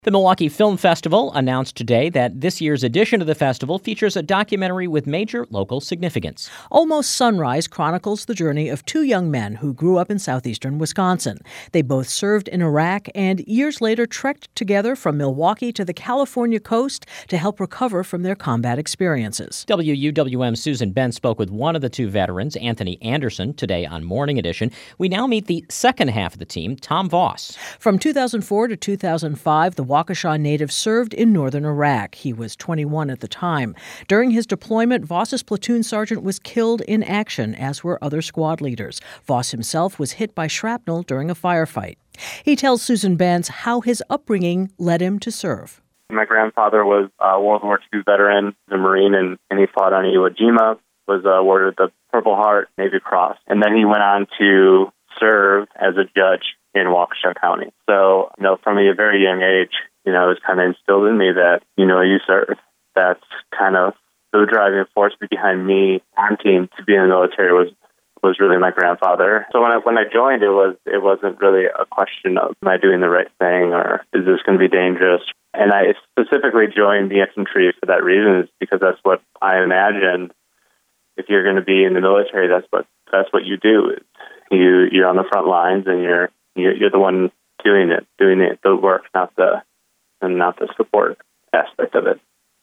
The Milwaukee Film Festival announced today that this year's edition of the festival features a documentary with major local significance. Almost Sunrise chronicles the journey of two young men who grew up in southeastern Wisconsin. They both served in Iraq and years later trekked together from Milwaukee to the California coast to help recover from their combat experiences. WUWM's Susan Benn spoke with one of the two veterans, Anthony Anderson, today on Morning Edition. We now meet the second half of the team, Tom Voss. From 2004 to 2005, the Waukesha native served in northern Iraq. He was 21 at the time. During his deployment, Voss's platoon sergeant was killed in action, as were other squad leaders. Voss himself was hit by shrapnel during a firefight. He tells Susan Benz how his upbringing led him to serve. My grandfather was a World War II veteran, a Marine, and he fought on Iwo Jima, was awarded the Purple Heart Navy Cross, and then he went on to serve as a judge in Waukesha County. So, from a very young age, it was kind of instilled in me that, you serve. That's kind of the driving force behind me wanting to be in the military was really my grandfather. So when I joined, it wasn't really a question of, am I doing the right thing or is this going to be dangerous? And I specifically joined the infantry for that reason, is because that's what I imagined. If you're going to be in the military, that's what you do. You're on the front lines and you're the one doing the work, not the support aspect of it.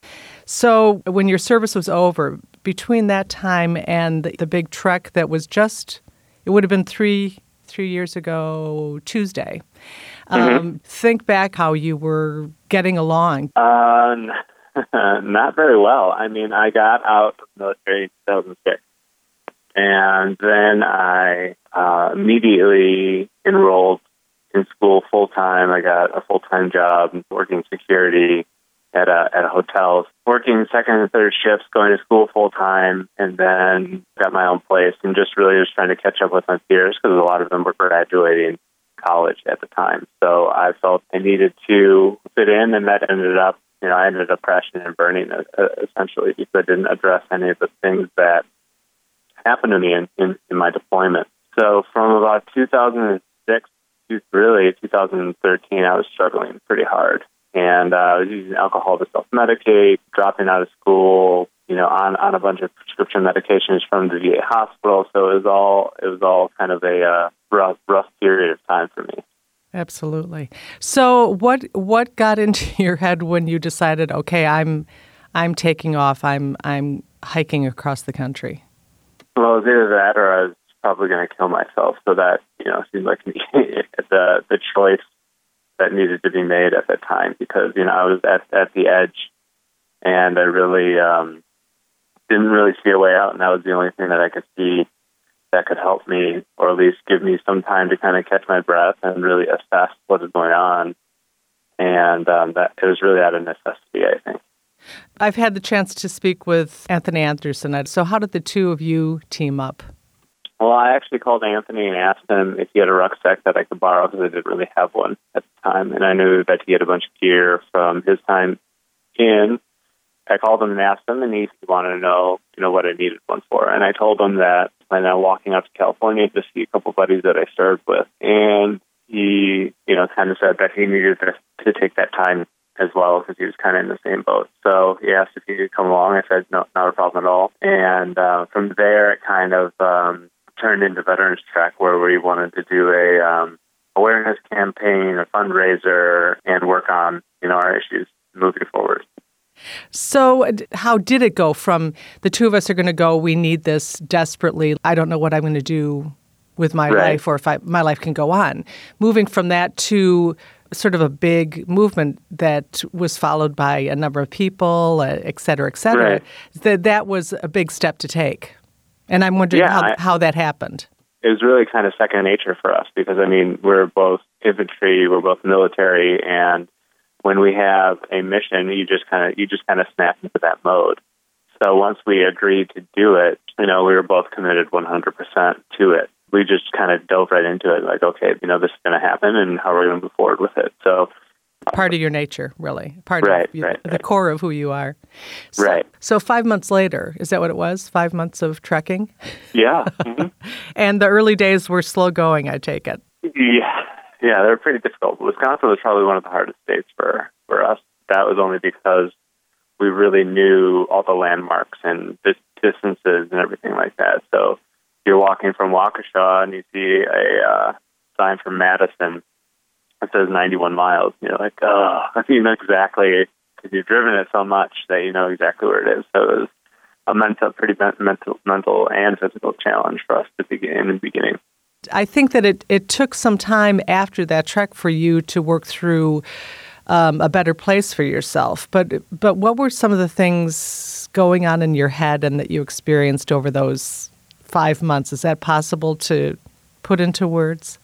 So when your service was over, between that time and the big trek that was it would have been three years ago Tuesday. Think back how you were getting along. Not very well. I got out of the military in 2006. And then I immediately enrolled in school full-time. I got a full-time job working security at a hotel, working second and third shifts, going to school full-time, and then got my own place and just trying to catch up with my peers because a lot of them were graduating college at the time. So I felt I needed to fit in, and that I ended up crashing and burning essentially because I didn't address any of the things that happened to me in my deployment. So from about 2006 to really 2013, I was struggling pretty hard. And I was using alcohol to self-medicate, dropping out of school, on a bunch of prescription medications from the VA hospital. So it was all kind of a rough period of time for me. Absolutely. So what got into your head when you decided, okay, I'm taking off, I'm hiking across the country? Well, it was either that or I was probably going to kill myself. So that, seemed like the choice that needed to be made at that time because, I was at the edge and I really didn't really see a way out. And that was the only thing that I could see that could help me or at least give me some time to kind of catch my breath and really assess what is going on. And that it was really out of necessity, I think. I've had the chance to speak with Anthony Anderson. So how did the two of you team up? Well, I actually called Anthony and asked him if he had a rucksack that I could borrow because I didn't really have one at the time. And I knew that he had a bunch of gear from his time in. I called him and asked him, and he wanted to know, what I needed one for. And I told him that I was walking out to California to see a couple buddies that I served with. And he, kind of said that he needed to take that time as well because he was kind of in the same boat. So he asked if he could come along. I said, no, not a problem at all. And from there, it kind of turned into Veterans Track where we wanted to do a awareness campaign, a fundraiser, and work on, our issues moving forward. So how did it go from the two of us are going to go, we need this desperately, I don't know what I'm going to do with my life or if my life can go on, moving from that to sort of a big movement that was followed by a number of people, et cetera, that was a big step to take. And I'm wondering how that happened. It was really kind of second nature for us because, we're both infantry, we're both military, and when we have a mission, you just kind of snap into that mode. So once we agreed to do it, we were both committed 100% to it. We just kind of dove right into it, like, okay, this is going to happen, and how are we going to move forward with it? So part of your nature, really, part of the core of who you are. So, So 5 months later, is that what it was? 5 months of trekking? Yeah. Mm-hmm. And the early days were slow going, I take it. Yeah, they're pretty difficult. Wisconsin was probably one of the hardest states for us. That was only because we really knew all the landmarks and the distances and everything like that. So if you're walking from Waukesha and you see a sign from Madison that says 91 miles, and you're like, oh, you know exactly, because you've driven it so much that you know exactly where it is. So it was a pretty mental and physical challenge for us to begin in the beginning. I think that it took some time after that trek for you to work through a better place for yourself. But what were some of the things going on in your head and that you experienced over those 5 months? Is that possible to put into words?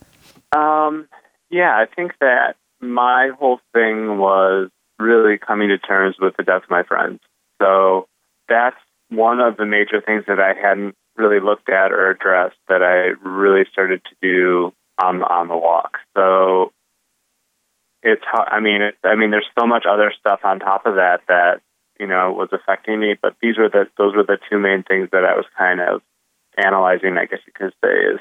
Yeah, I think that my whole thing was really coming to terms with the death of my friends. So that's one of the major things that I hadn't really looked at or addressed that I really started to do on the walk. So it's, there's so much other stuff on top of that was affecting me, but those were the two main things that I was kind of analyzing, I guess you could say, is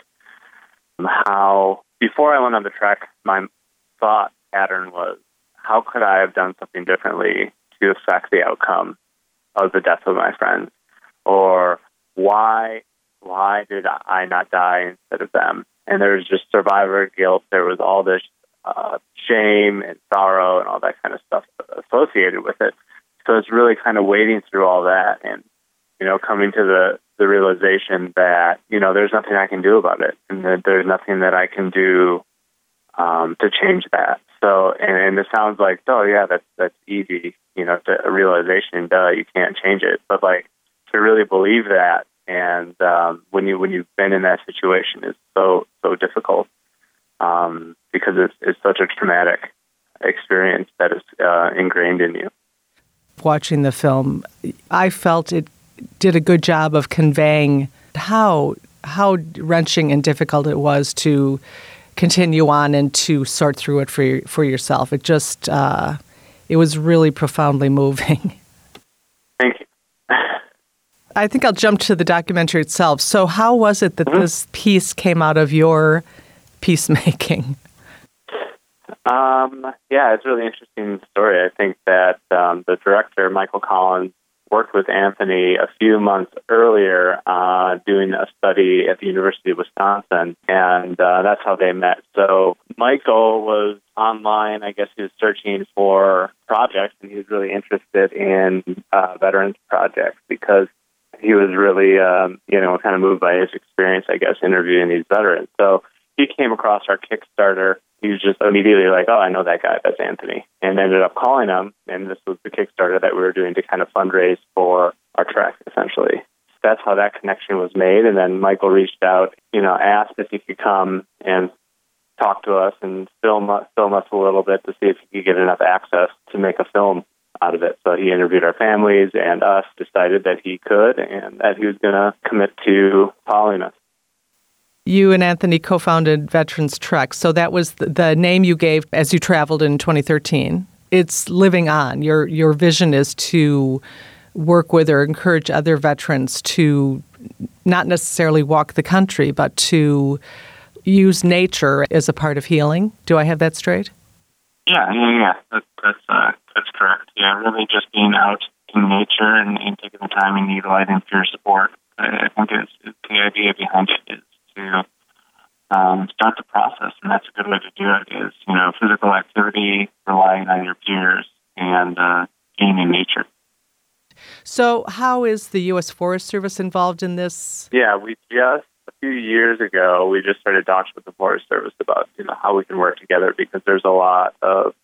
how, before I went on the trek, my thought pattern was, how could I have done something differently to affect the outcome of the death of my friends? Or why did I not die instead of them? And there was just survivor guilt. There was all this shame and sorrow and all that kind of stuff associated with it. So it's really kind of wading through all that and, coming to the realization that, there's nothing I can do about it, and that there's nothing that I can do to change that. So, and it sounds like, oh yeah, that's easy, a realization, you can't change it. But like, to really believe that, and when you've been in that situation, is so difficult because it's such a traumatic experience that is ingrained in you. Watching the film, I felt it did a good job of conveying how wrenching and difficult it was to continue on and to sort through it for yourself. It just it was really profoundly moving. Thank you. I think I'll jump to the documentary itself. So how was it that this piece came out of your peacemaking? Yeah, it's a really interesting story. I think that the director, Michael Collins, worked with Anthony a few months earlier doing a study at the University of Wisconsin, and that's how they met. So Michael was online. I guess he was searching for projects, and he was really interested in veterans projects because he was really, kind of moved by his experience, I guess, interviewing these veterans. So he came across our Kickstarter. He was just immediately like, oh, I know that guy. That's Anthony. And ended up calling him. And this was the Kickstarter that we were doing to kind of fundraise for our trek, essentially. That's how that connection was made. And then Michael reached out, asked if he could come and talk to us and film us a little bit to see if he could get enough access to make a film out of it. So he interviewed our families and us, decided that he could and that he was going to commit to following us. You and Anthony co-founded Veterans Trek, so that was the name you gave as you traveled in 2013. It's living on. Your vision is to work with or encourage other veterans to not necessarily walk the country, but to use nature as a part of healing. Do I have that straight? Yeah. That's correct. Yeah, really just being out in nature and taking the time and utilizing peer support. I think it's the idea behind it is to start the process, and that's a good way to do it, is, physical activity, relying on your peers, and being in nature. So how is the U.S. Forest Service involved in this? Yeah, a few years ago, we just started talking with the Forest Service about, how we can work together, because there's a lot of,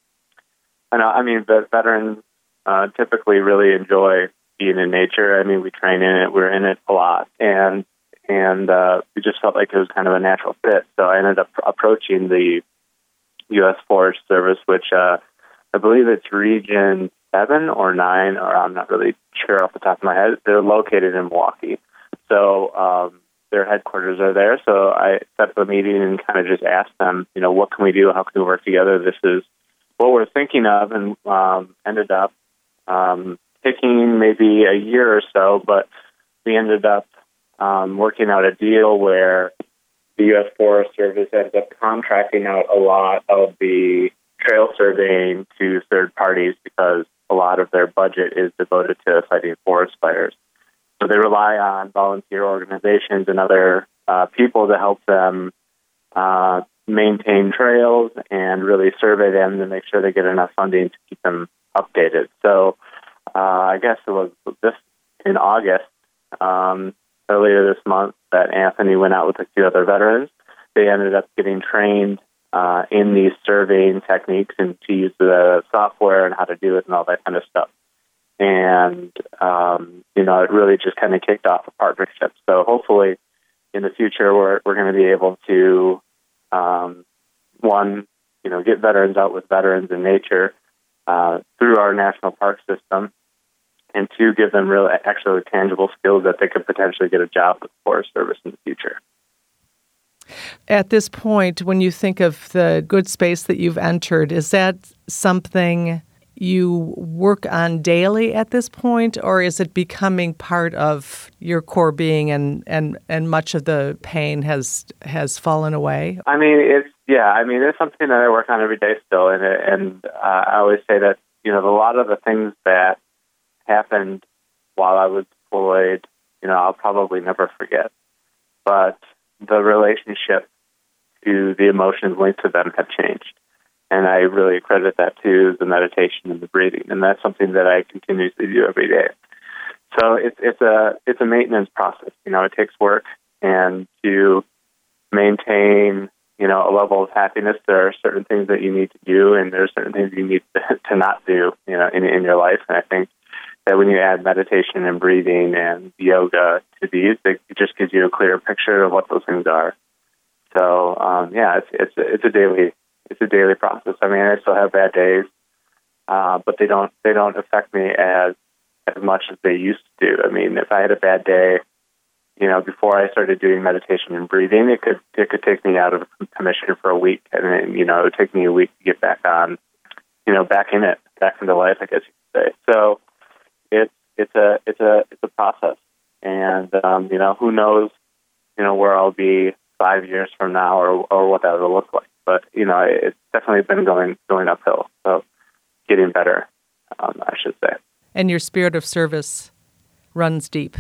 the veterans typically really enjoy being in nature. We train in it, we're in it a lot, and we just felt like it was kind of a natural fit. So I ended up approaching the U.S. Forest Service, which I believe it's Region 7 or 9, or I'm not really sure off the top of my head. They're located in Milwaukee. So their headquarters are there. So I set up a meeting and kind of just asked them, what can we do? How can we work together? This is what we're thinking of, and ended up taking maybe a year or so, but we ended up working out a deal where the U.S. Forest Service ends up contracting out a lot of the trail surveying to third parties because a lot of their budget is devoted to fighting forest fires. So they rely on volunteer organizations and other people to help them maintain trails and really survey them to make sure they get enough funding to keep them updated. So I guess it was this in August, earlier this month, that Anthony went out with a few other veterans. They ended up getting trained in these surveying techniques and to use the software and how to do it and all that kind of stuff. And, it really just kind of kicked off a partnership. So hopefully in the future, we're going to be able to, get veterans out with veterans in nature through our national park system, and two, give them really actually tangible skills that they could potentially get a job with the Forest Service in the future. At this point, when you think of the good space that you've entered, is that something you work on daily at this point, or is it becoming part of your core being and much of the pain has fallen away? It's something that I work on every day still, and I always say that a lot of the things that happened while I was deployed, I'll probably never forget, but the relationship to the emotions linked to them have changed. And I really credit that to the meditation and the breathing. And that's something that I continuously do every day. So it's a maintenance process. It takes work, and to maintain, a level of happiness, there are certain things that you need to do, and there are certain things you need to not do, in your life. And I think that when you add meditation and breathing and yoga to these, it just gives you a clearer picture of what those things are. So, it's a daily process. I still have bad days, but they don't affect me as much as they used to do. If I had a bad day, before I started doing meditation and breathing, it could take me out of commission for a week, and then, it would take me a week to get back on, back into life, I guess you could say. So it's a process, and who knows, where I'll be 5 years from now or what that will look like. But it's definitely been going uphill, so getting better, I should say. And your spirit of service runs deep.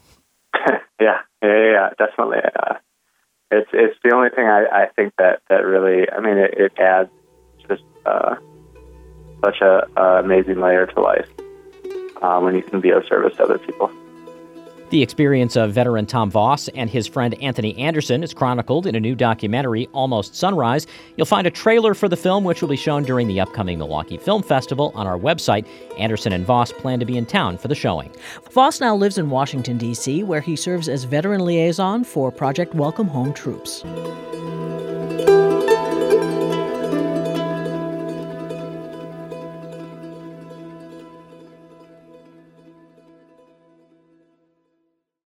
Yeah, definitely. It's the only thing I think that really, it adds just such a amazing layer to life when you can be of service to other people. The experience of veteran Tom Voss and his friend Anthony Anderson is chronicled in a new documentary, Almost Sunrise. You'll find a trailer for the film, which will be shown during the upcoming Milwaukee Film Festival, on our website. Anderson and Voss plan to be in town for the showing. Voss now lives in Washington, D.C., where he serves as veteran liaison for Project Welcome Home Troops.